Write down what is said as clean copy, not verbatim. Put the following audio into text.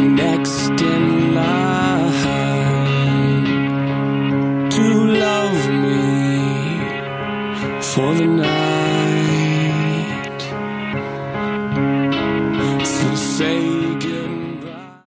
next in line to love me for the night.